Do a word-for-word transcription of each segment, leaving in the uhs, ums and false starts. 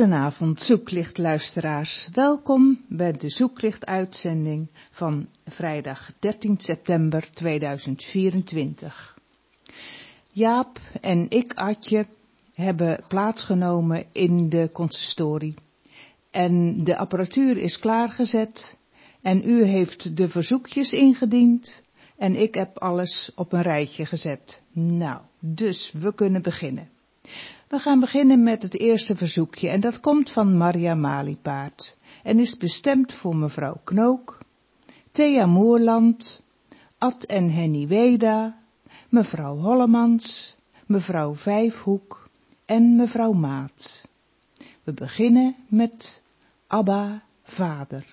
Goedenavond zoeklichtluisteraars, welkom bij de zoeklichtuitzending van vrijdag dertien september tweeduizend vierentwintig. Jaap en ik, Adje, hebben plaatsgenomen in de consistorie en de apparatuur is klaargezet en u heeft de verzoekjes ingediend en ik heb alles op een rijtje gezet. Nou, dus we kunnen beginnen. We gaan beginnen met het eerste verzoekje en dat komt van Maria Maliepaard en is bestemd voor mevrouw Knook, Thea Moerland, Ad en Henny Weda, mevrouw Hollemans, mevrouw Vijfhoek en mevrouw Maat. We beginnen met Abba, Vader.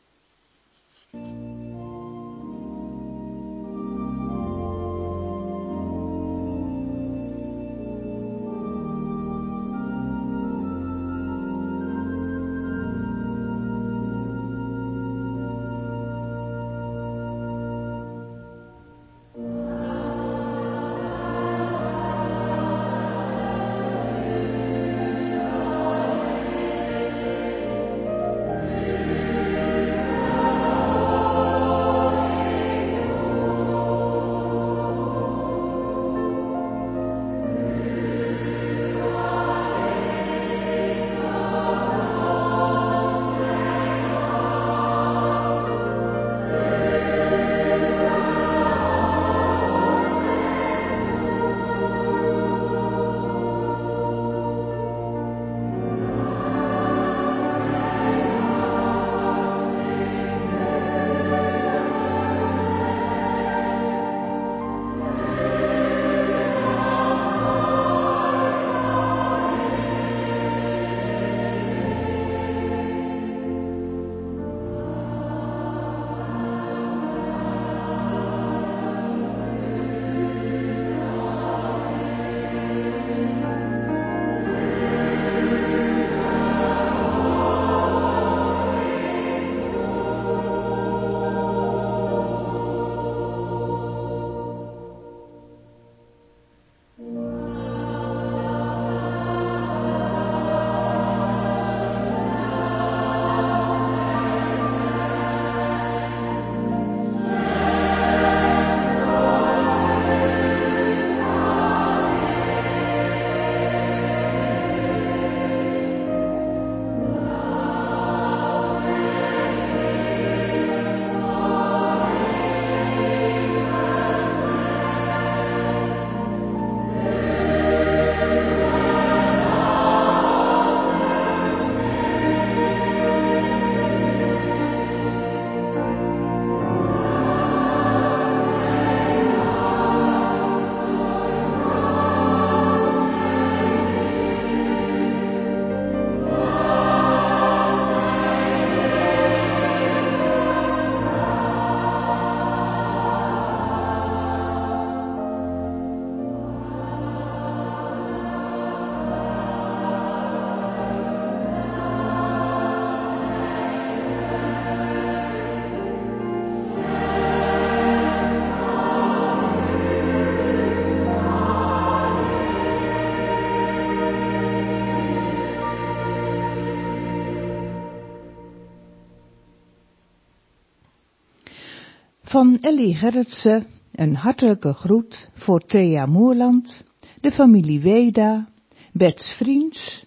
Van Ellie Gerritsen een hartelijke groet voor Thea Moerland, de familie Weda, Bets Vriends,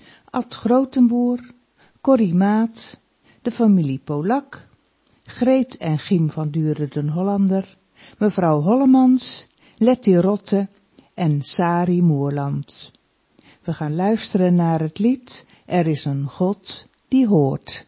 Ad Grotenboer, Corrie Maat, de familie Polak, Greet en Giem van Duren den Hollander, mevrouw Hollemans, Letty Rotte en Sari Moerland. We gaan luisteren naar het lied Er is een God die hoort.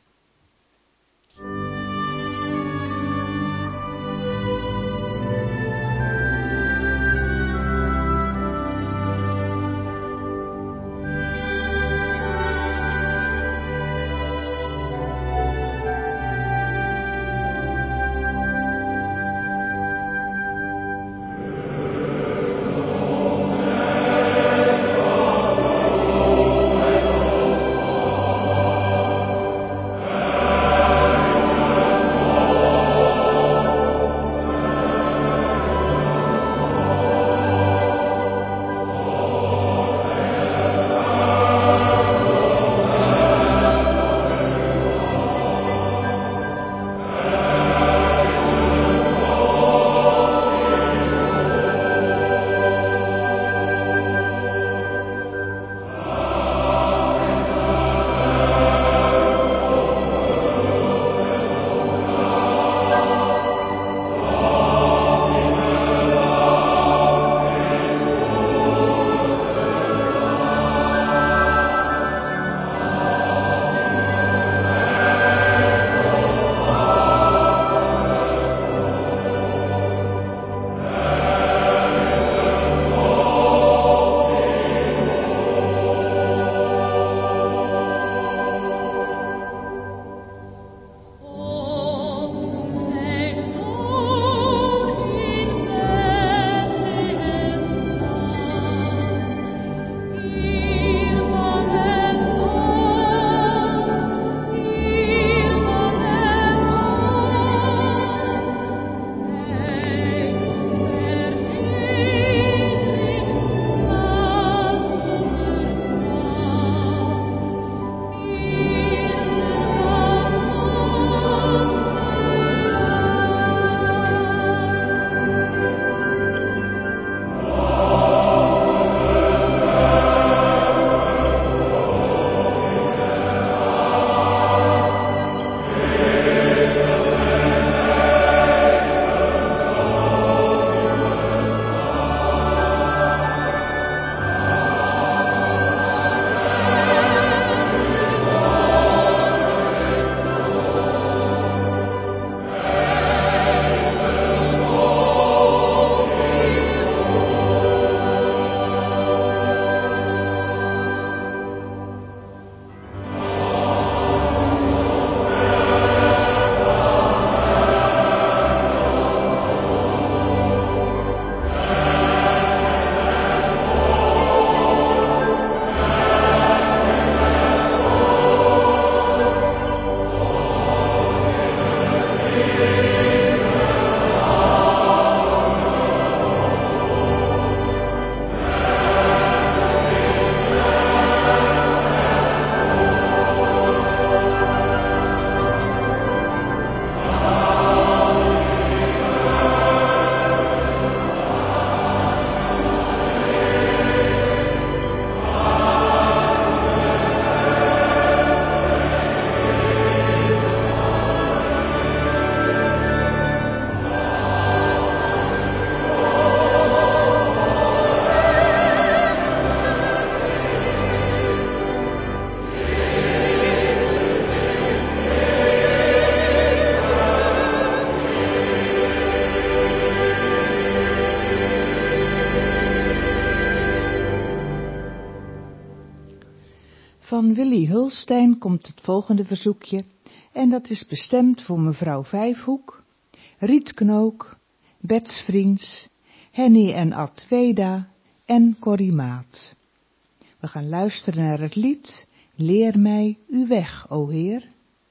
Amen. Van Willy Hulstein komt het volgende verzoekje en dat is bestemd voor mevrouw Vijfhoek, Riet Knook, Bets Vriends, Henny en Ad Weda en Corrie Maat. We gaan luisteren naar het lied Leer mij uw weg, o Heer.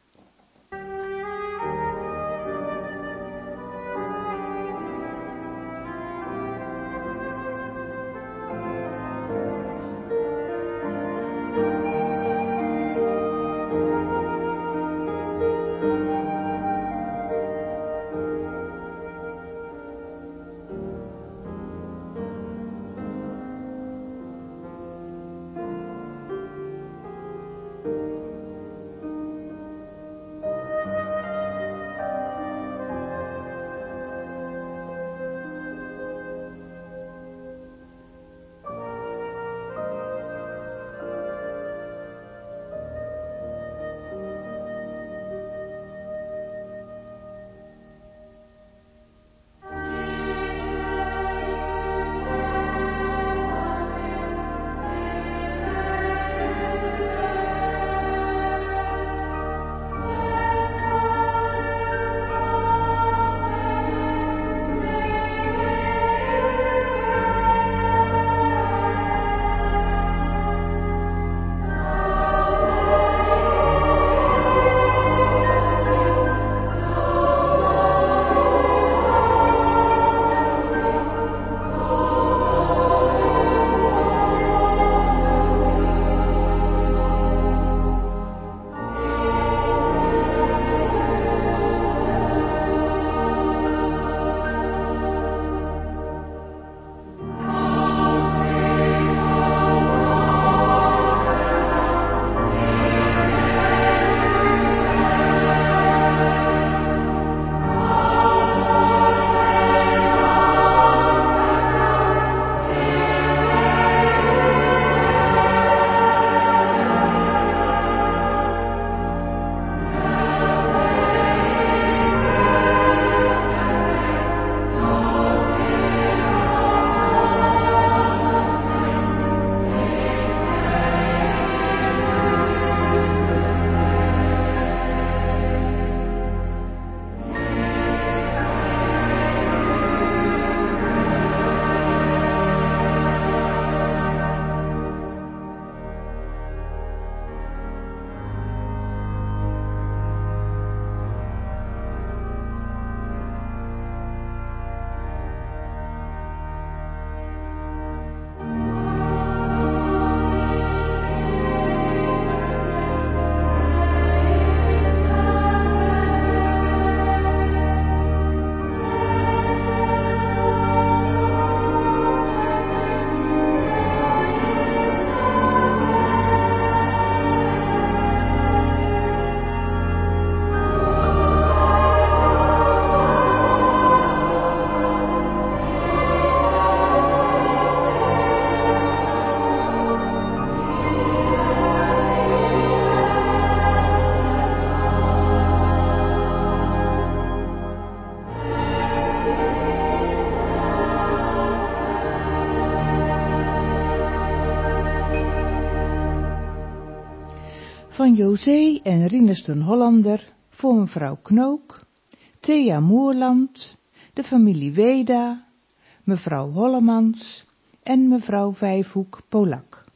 Van José en Rinus den Hollander voor mevrouw Knook, Thea Moerland, de familie Weda, mevrouw Hollemans en mevrouw Vijfhoek Polak.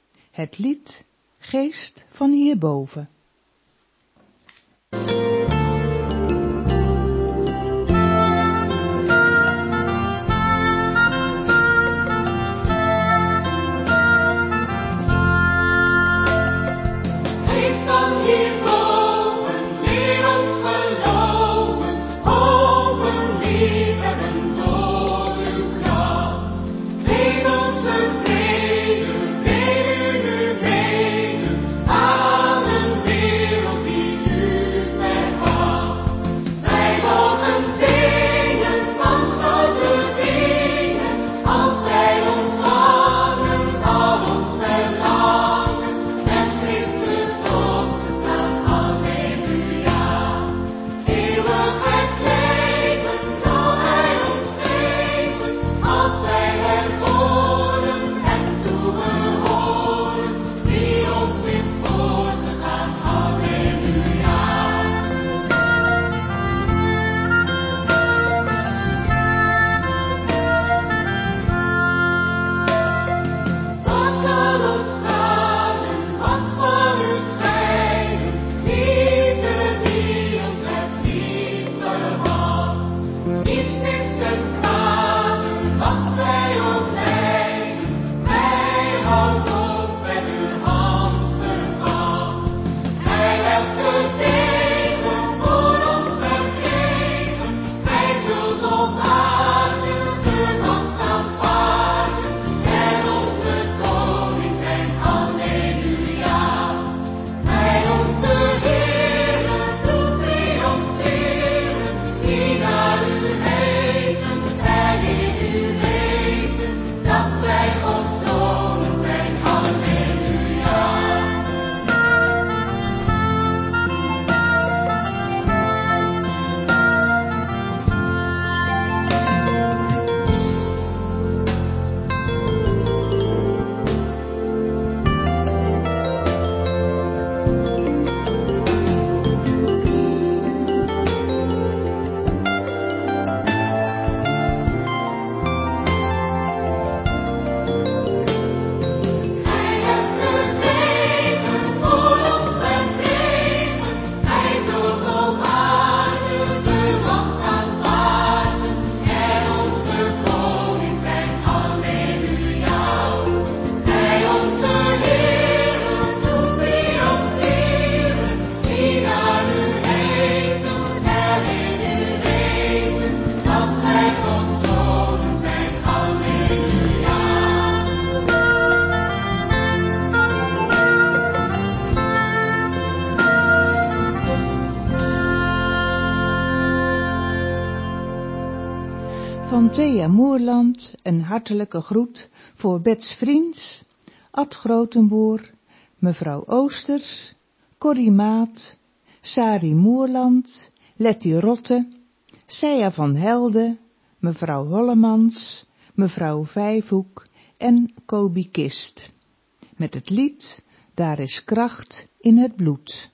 Het lied Geest van hierboven. Amen. Dorothea Moerland een hartelijke groet voor Bets Vriends, Ad Grotenboer, mevrouw Oosters, Corrie Maat, Sari Moerland, Letty Rotte, Seja van Helden, mevrouw Hollemans, mevrouw Vijfhoek en Kobi Kist. Met het lied Daar is kracht in het bloed.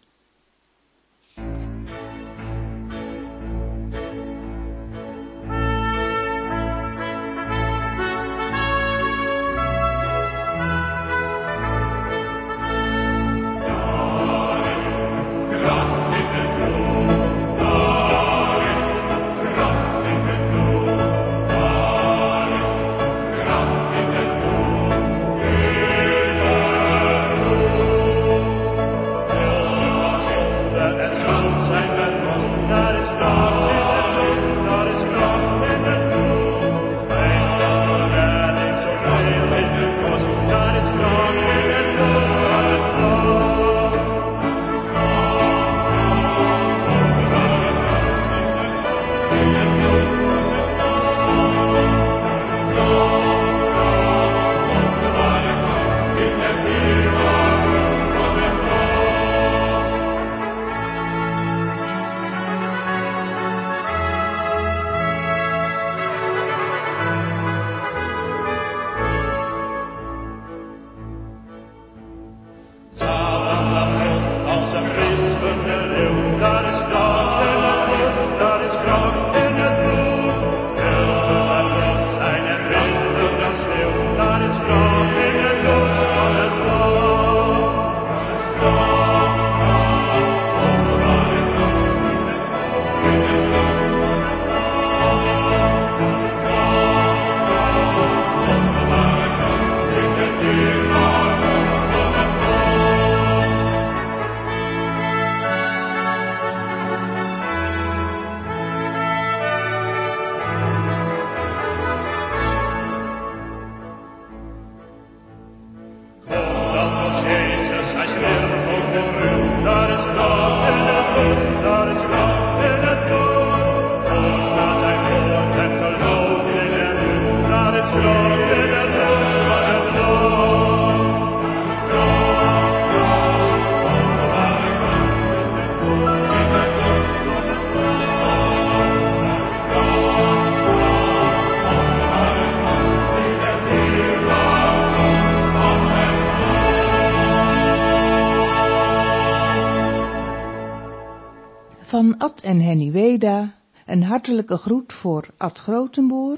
Van Ad en Henny Weda een hartelijke groet voor Ad Grotenboer,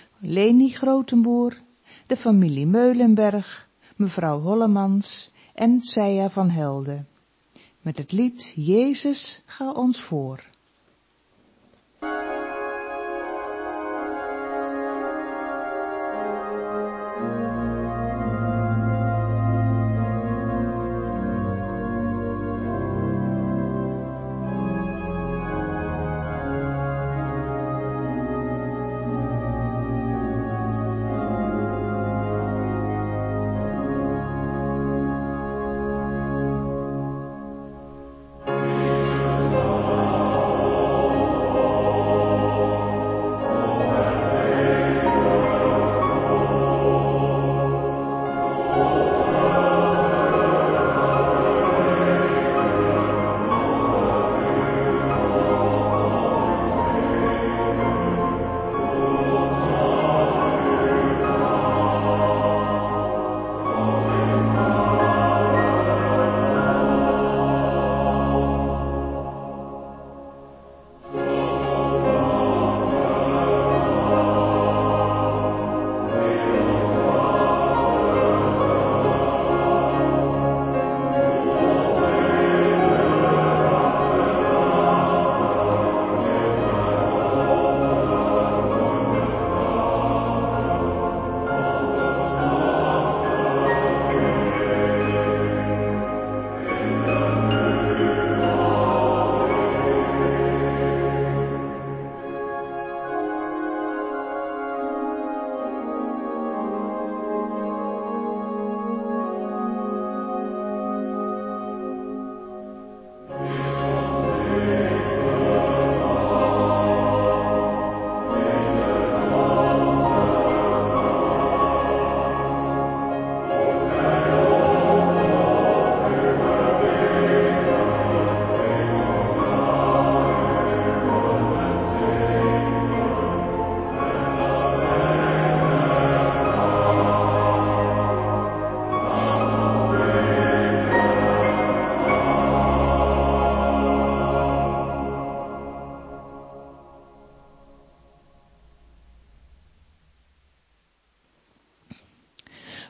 Leni Grotenboer, de familie Meulenberg, mevrouw Hollemans en Seja van Helden. Met het lied Jezus, ga ons voor. Oh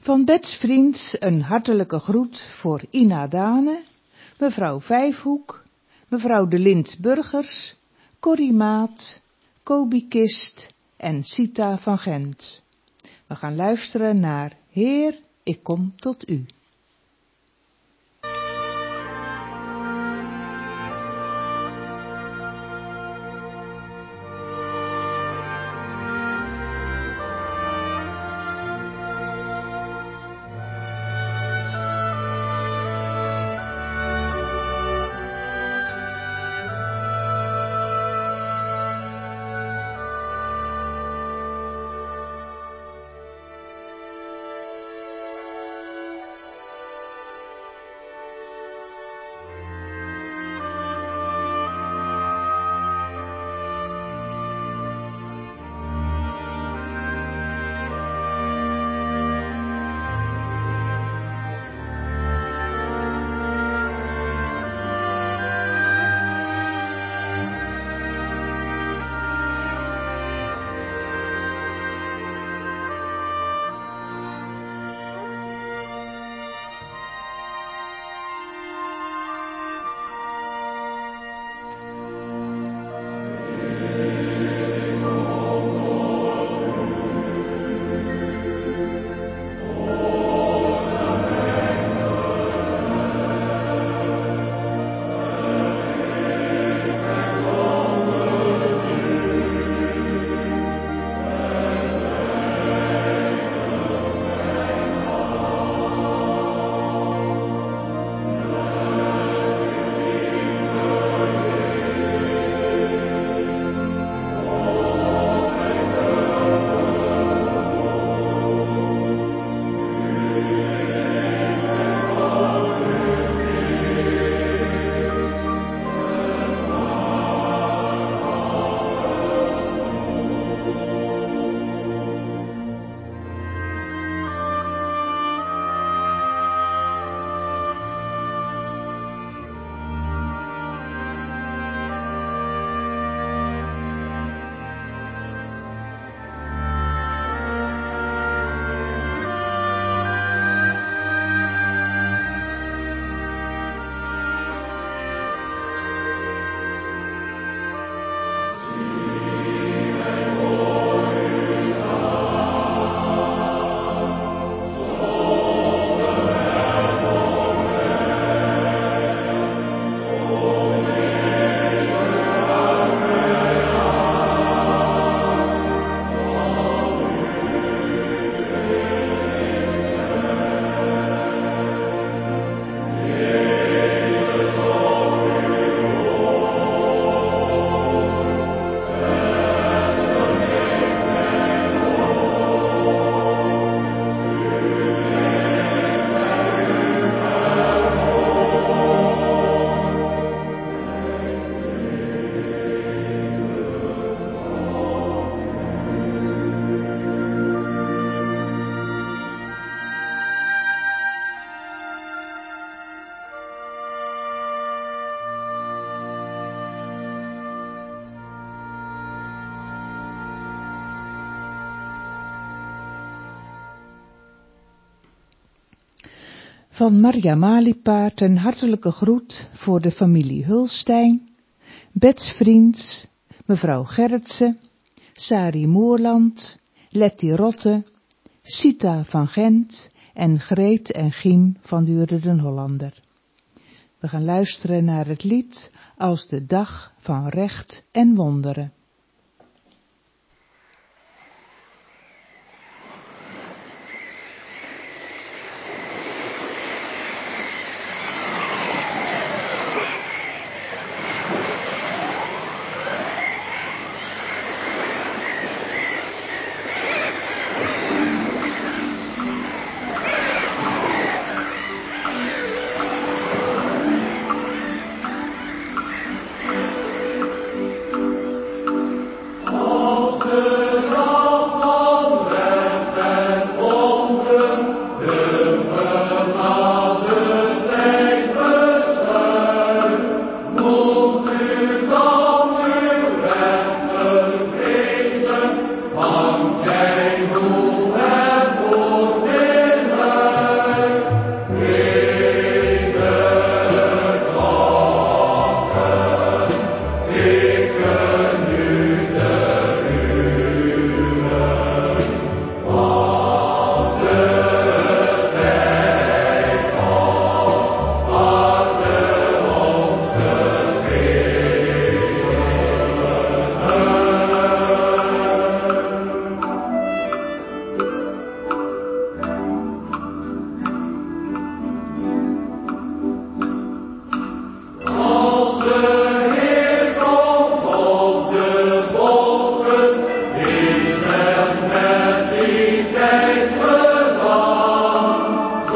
Van Bets Vriends een hartelijke groet voor Ina Dane, mevrouw Vijfhoek, mevrouw de Lint Burgers, Corrie Maat, Kobi Kist en Sita van Gent. We gaan luisteren naar Heer, ik kom tot u. Van Marja Malipaard een hartelijke groet voor de familie Hulstein, Bets Vriends, mevrouw Gerritsen, Sari Moerland, Letty Rotte, Sita van Gent en Greet en Giem van Dure den Hollander. We gaan luisteren naar het lied Als de dag van recht en wonderen. Thank you.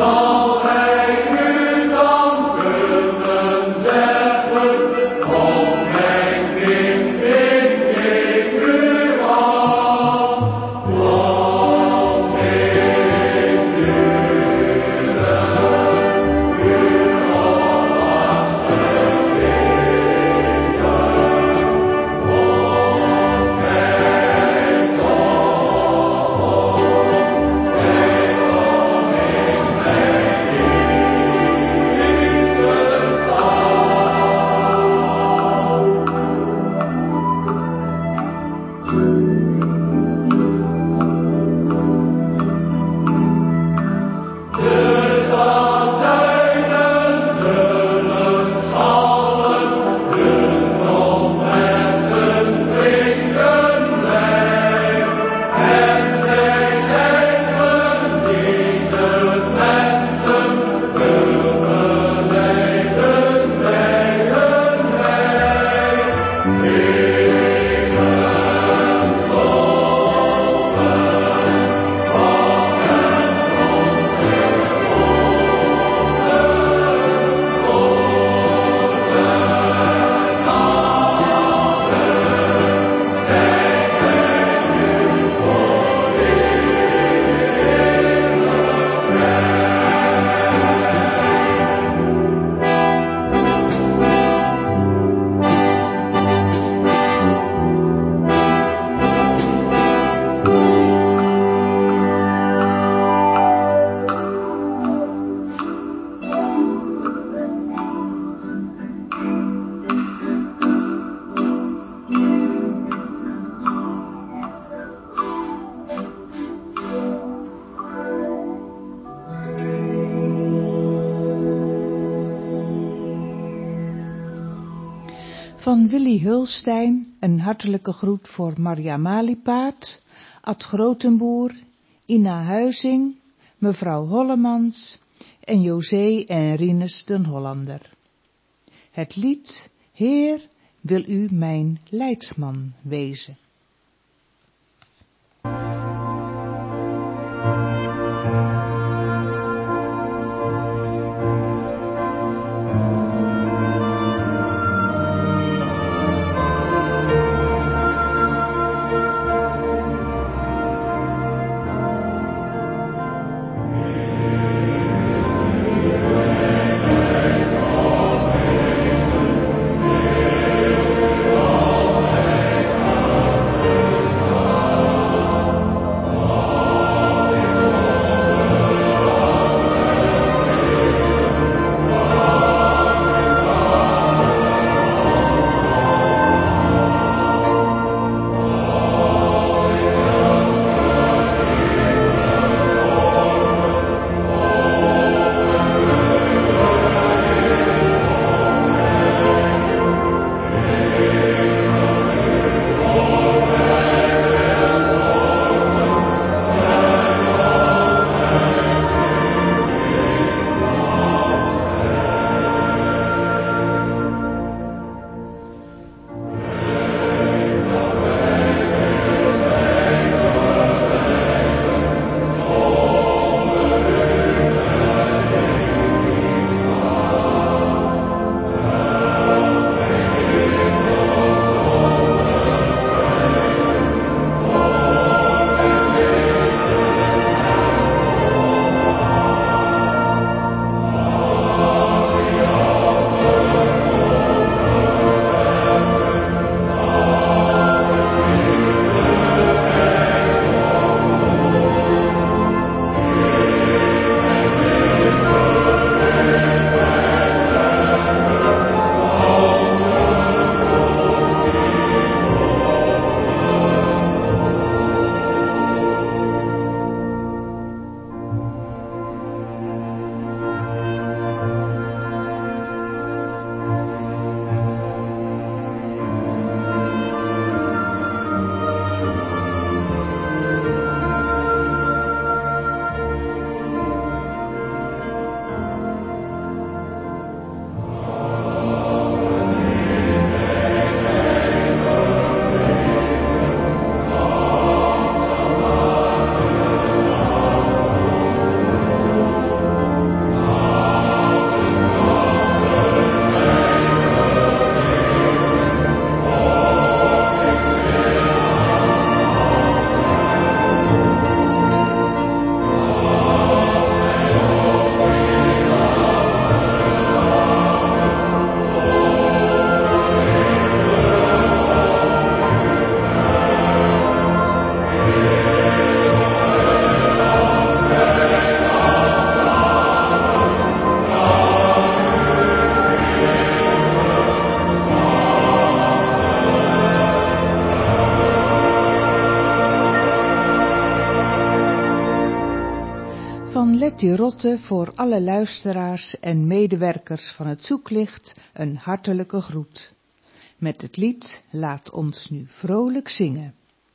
Van Willy Hulstein een hartelijke groet voor Maria Maliepaard, Ad Grotenboer, Ina Huizing, mevrouw Hollemans en José en Rinus den Hollander. Het lied Heer, wil u mijn leidsman wezen. Letty Rotte voor alle luisteraars en medewerkers van het Zoeklicht een hartelijke groet. Met het lied Laat ons nu vrolijk zingen.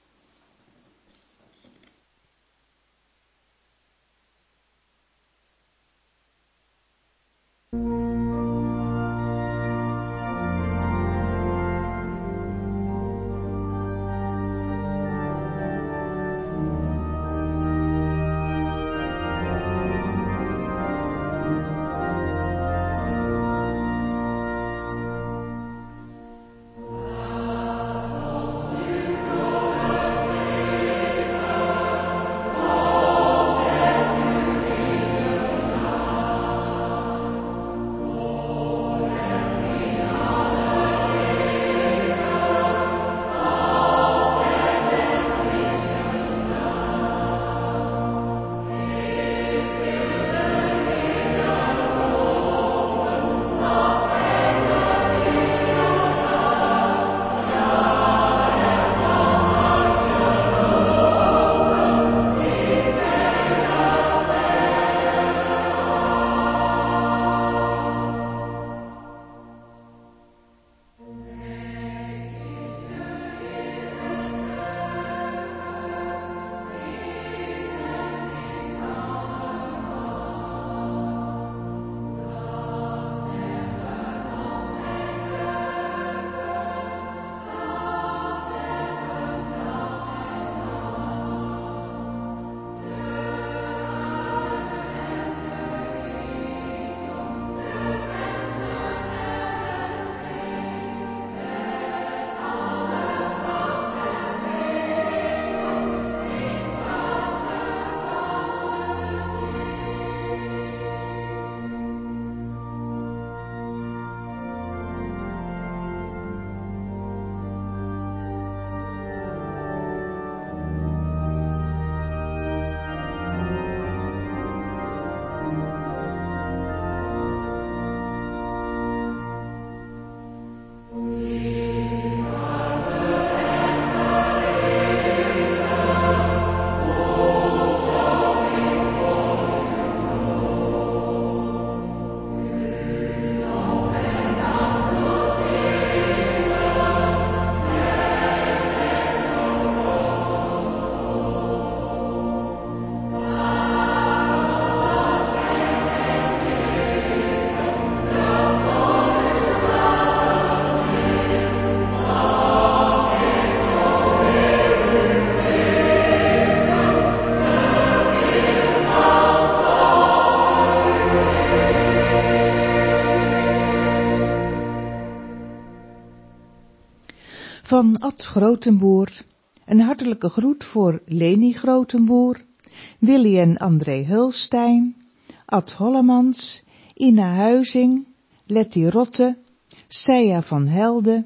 Van Ad Grotenboer, een hartelijke groet voor Leni Grotenboer, Willy en André Hulstein, Ad Hollemans, Ina Huizing, Letty Rotte, Seija van Helden,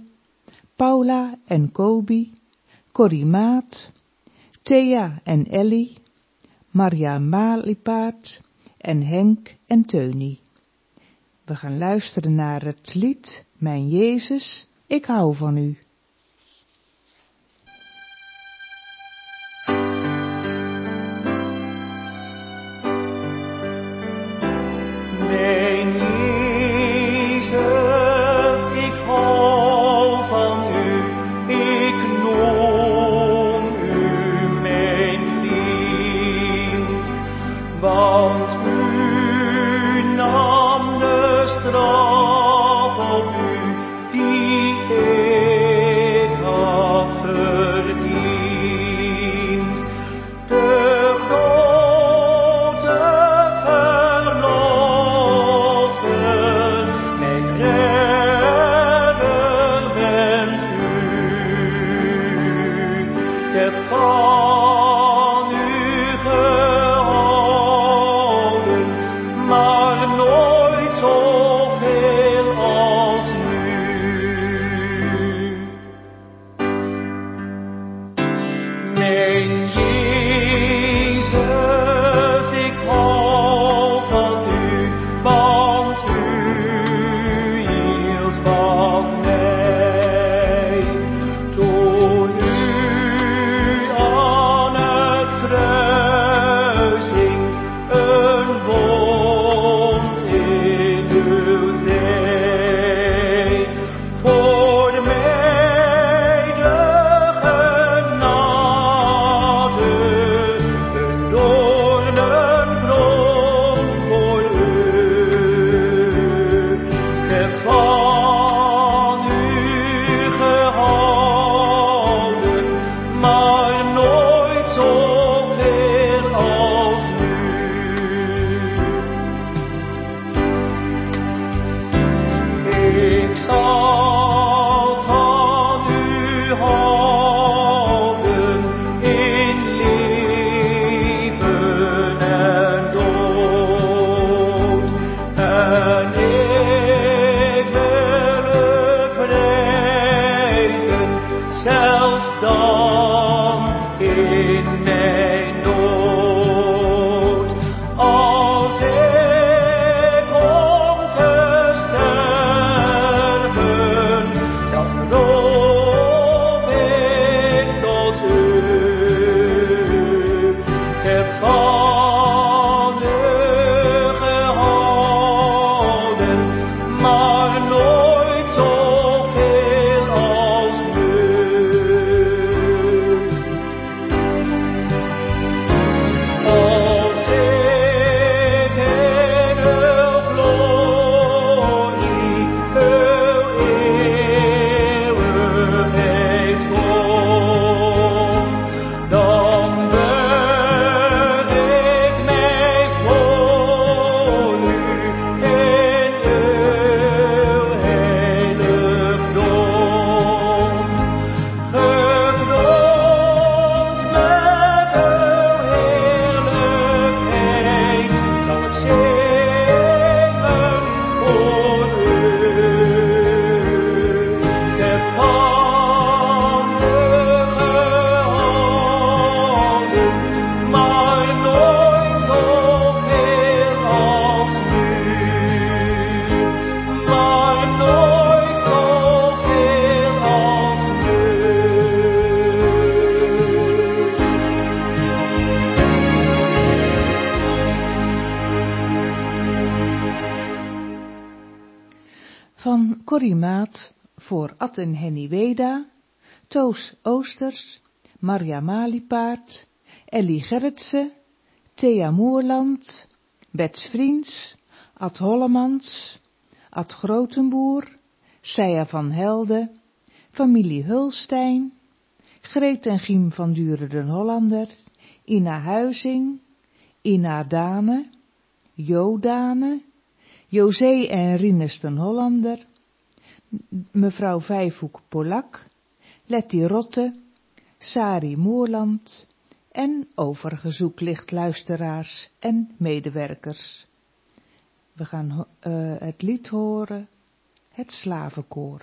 Paula en Kobi, Corrie Maat, Thea en Ellie, Marja Malipaard en Henk en Teunie. We gaan luisteren naar het lied Mijn Jezus, ik hou van u. Die Van Corrie Maat voor Ad en Henny Weda, Toos Oosters, Marja Maliepaard, Ellie Gerritsen, Thea Moerland, Bets Vriends, Ad Hollemans, Ad Grotenboer, Seija van Helden, familie Hulstein, Greet en Giem van Duren den Hollander, Ina Huizing, Ina Dane, Jo Dane, José en Rinus den Hollander, mevrouw Vijfhoek Polak, Letty Rotte, Sari Moerland en overige zoeklichtluisteraars en medewerkers. We gaan uh, het lied horen, het Slavenkoor.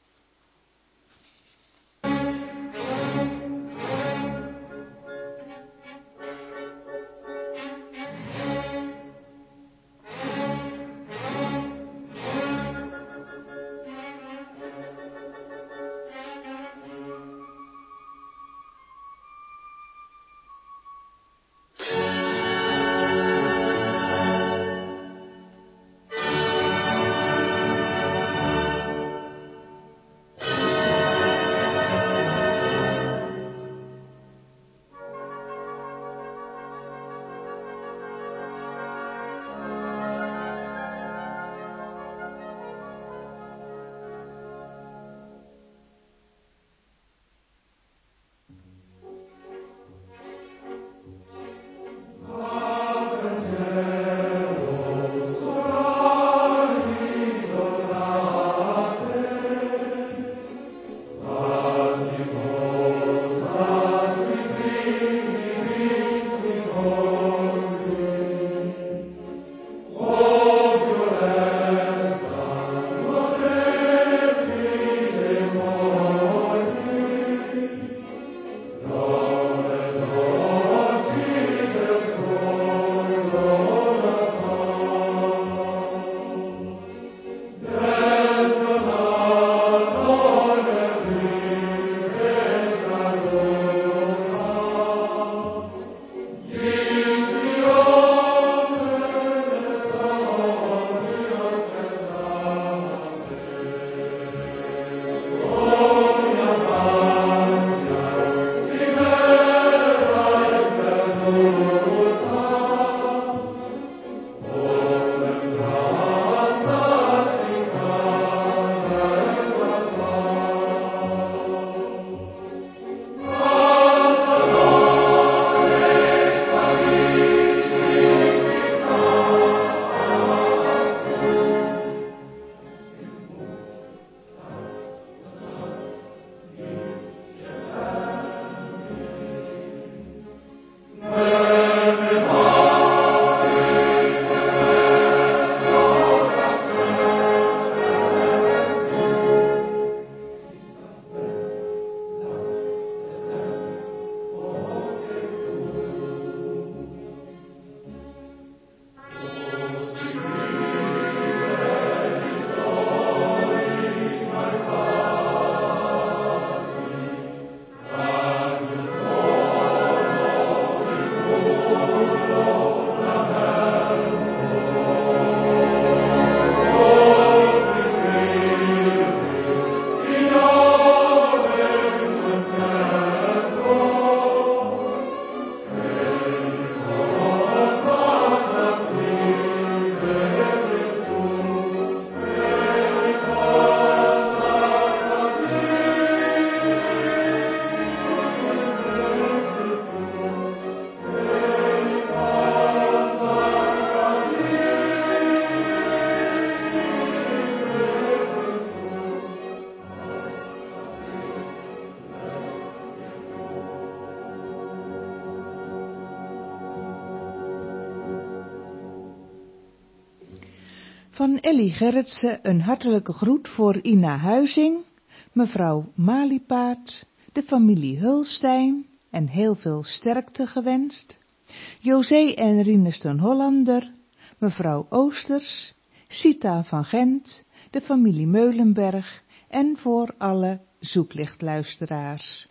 Van Ellie Gerritsen een hartelijke groet voor Ina Huizing, mevrouw Maliepaard, de familie Hulstein en heel veel sterkte gewenst. José en Rinus den Hollander, mevrouw Oosters, Sita van Gent, de familie Meulenberg en voor alle zoeklichtluisteraars.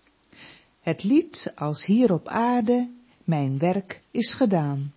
Het lied Als hier op aarde mijn werk is gedaan.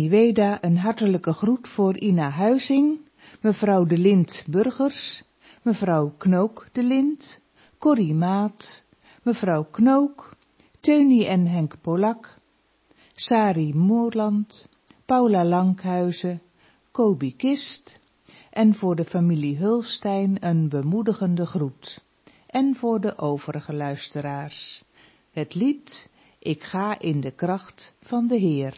Weda een hartelijke groet voor Ina Huizing, mevrouw De Lind Burgers, mevrouw Knook De Lind, Corrie Maat, mevrouw Knook, Teunie en Henk Polak, Sari Moorland, Paula Lankhuizen, Kobi Kist en voor de familie Hulstein een bemoedigende groet. En voor de overige luisteraars. Het lied Ik ga in de kracht van de Heer.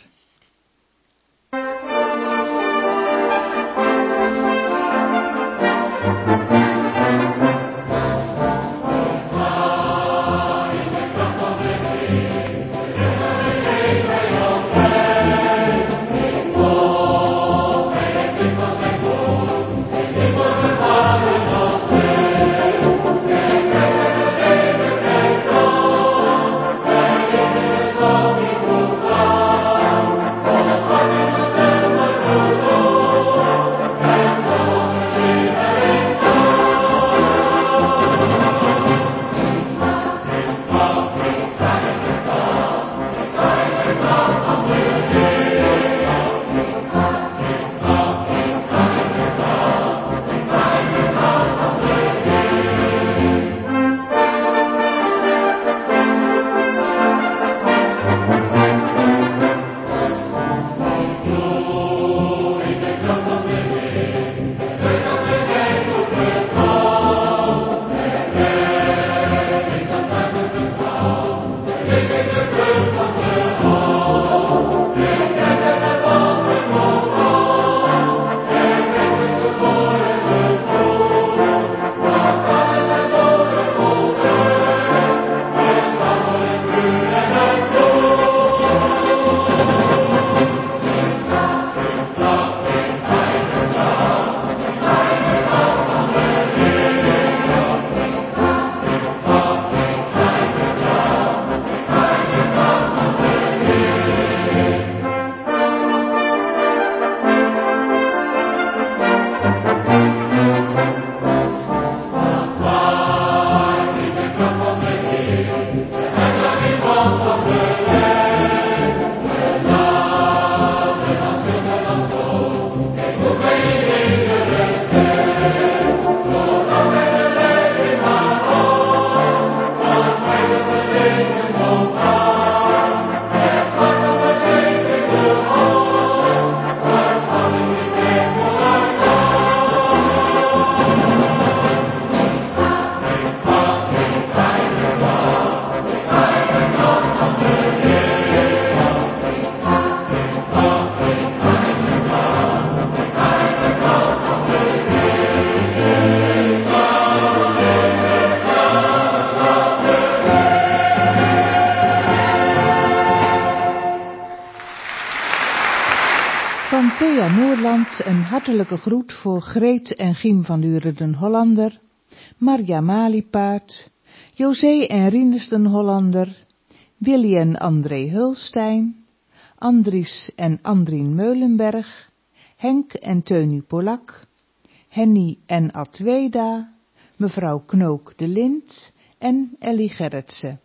Van Thea Noorland een hartelijke groet voor Greet en Giem van Duren den Hollander, Marja Maliepaard, José en Rinus den Hollander, Willy en André Hulstein, Andries en Andrien Meulenberg, Henk en Teunie Polak, Henny en Adweda, mevrouw Knook de Lind en Ellie Gerritsen.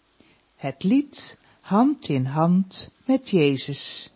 Het lied Hand in hand met Jezus.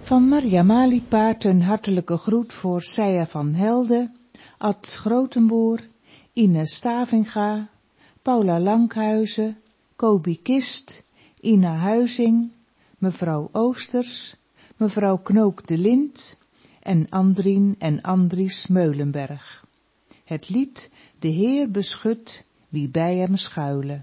Van Maria Maliepaard een hartelijke groet voor Seija van Helden, Ad Grotenboer, Ine Stavinga, Paula Lankhuizen, Kobi Kist, Ina Huizing, mevrouw Oosters, mevrouw Knook de Lind en Andrien en Andries Meulenberg. Het lied De Heer beschut wie bij hem schuilen.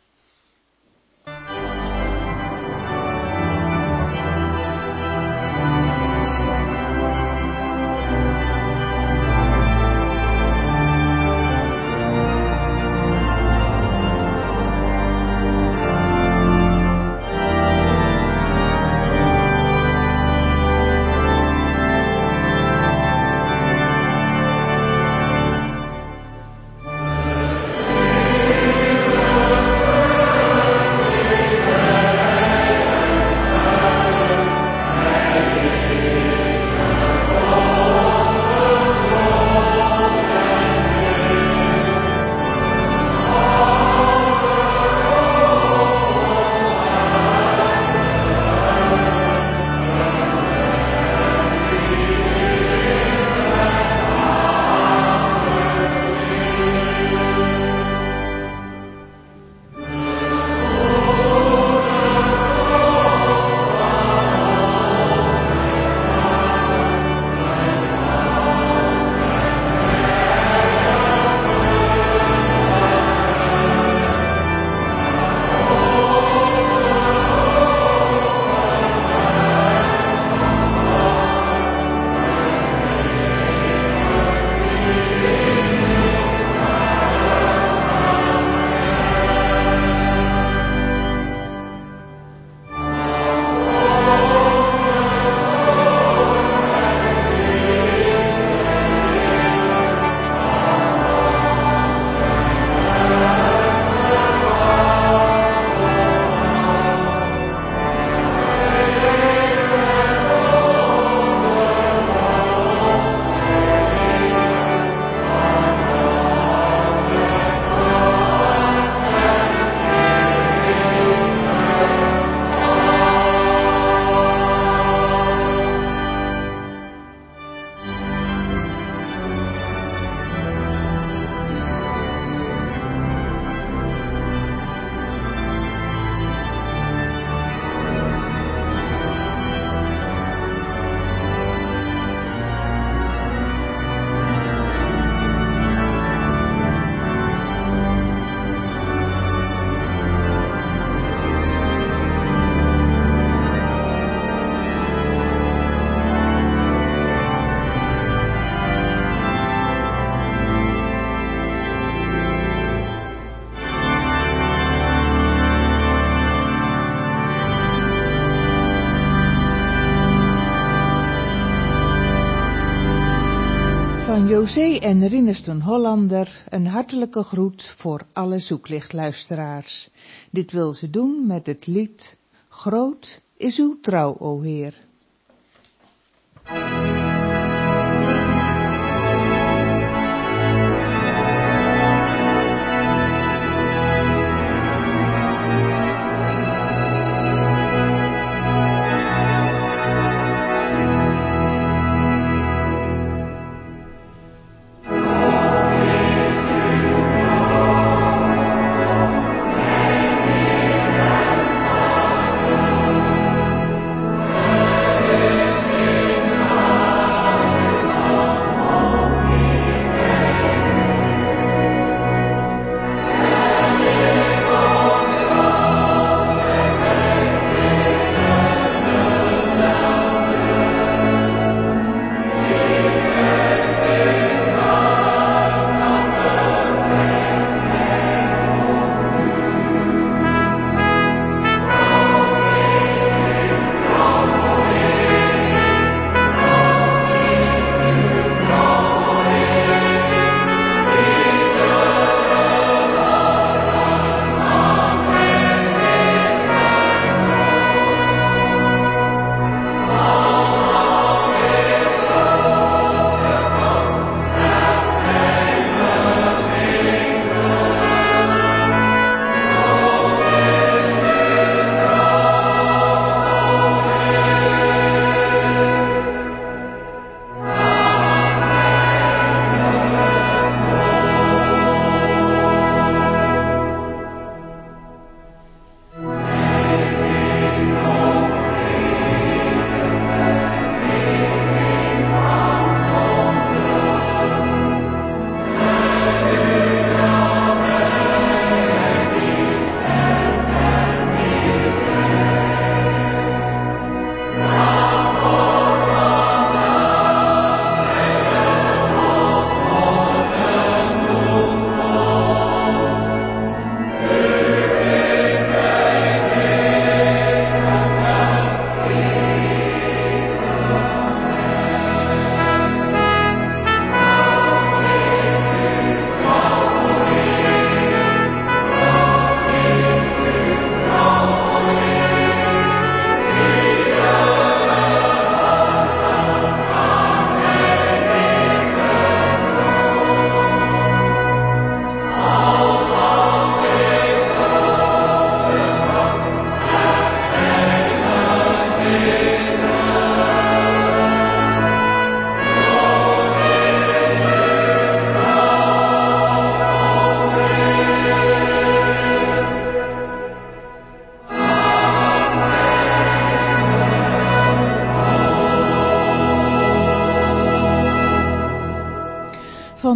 Van José en Rinneston Hollander een hartelijke groet voor alle zoeklichtluisteraars. Dit wil ze doen met het lied Groot is uw trouw, o Heer. Amen.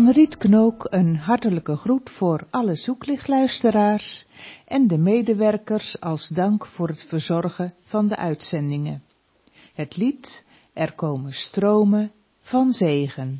Van Riet Knook een hartelijke groet voor alle zoeklichtluisteraars en de medewerkers als dank voor het verzorgen van de uitzendingen. Het lied Er komen stromen van zegen.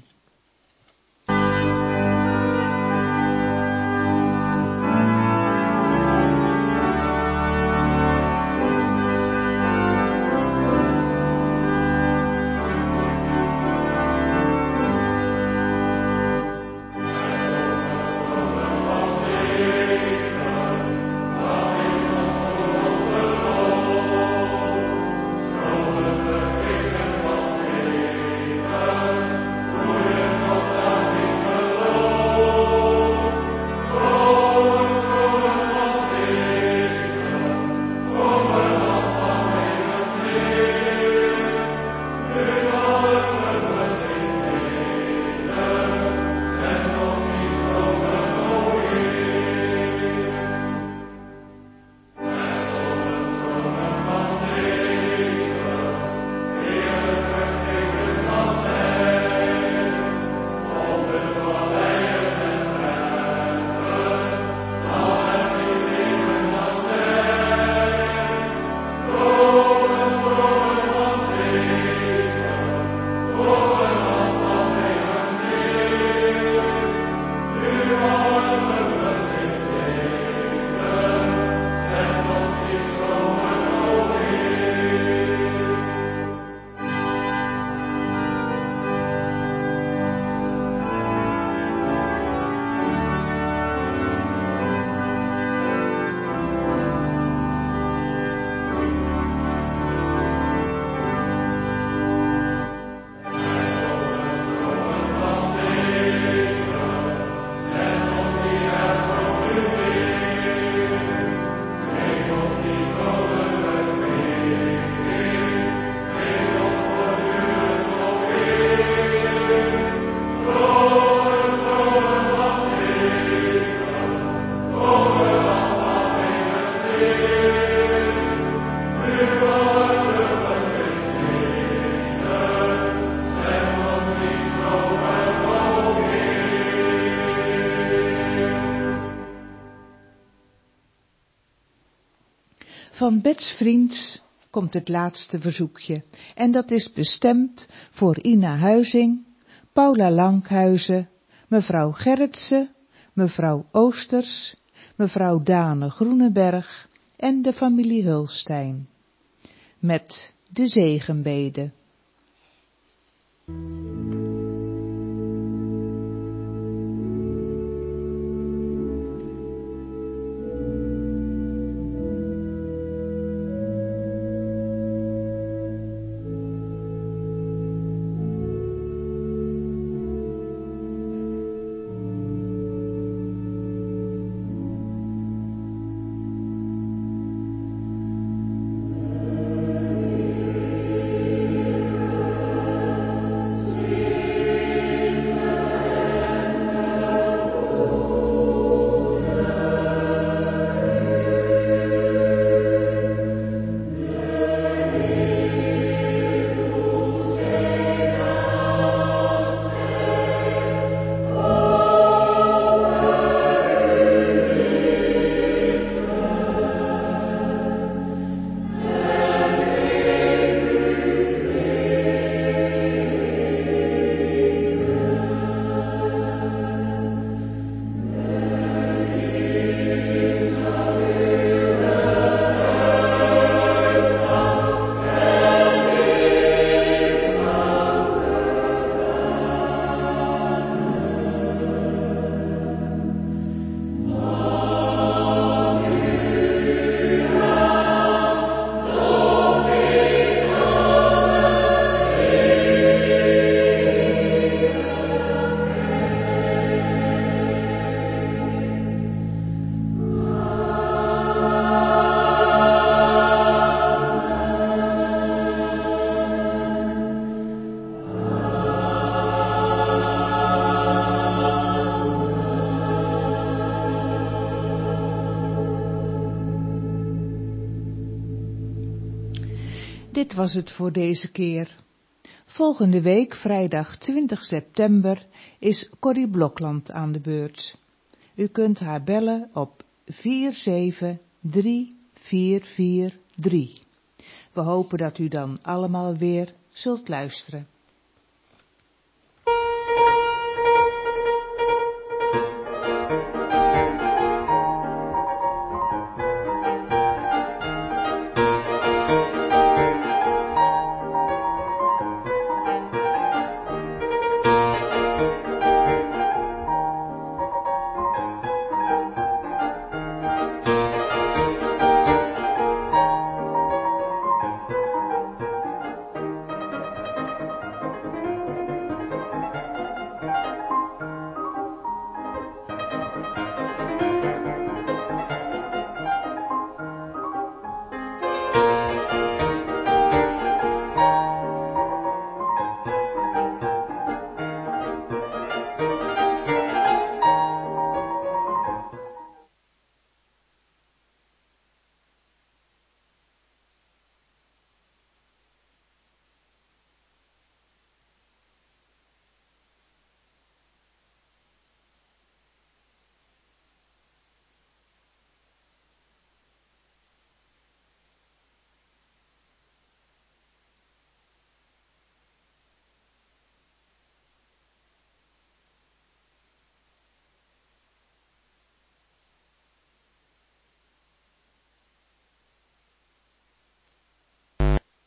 Van Bets Vriends komt het laatste verzoekje en dat is bestemd voor Ina Huizing, Paula Lankhuizen, mevrouw Gerritsen, mevrouw Oosters, mevrouw Dane Groeneberg en de familie Hulstein. Met de zegenbede. Dit was het voor deze keer. Volgende week, vrijdag twintig september, is Corrie Blokland aan de beurt. U kunt haar bellen op vier zeven drie vier vier drie. We hopen dat u dan allemaal weer zult luisteren.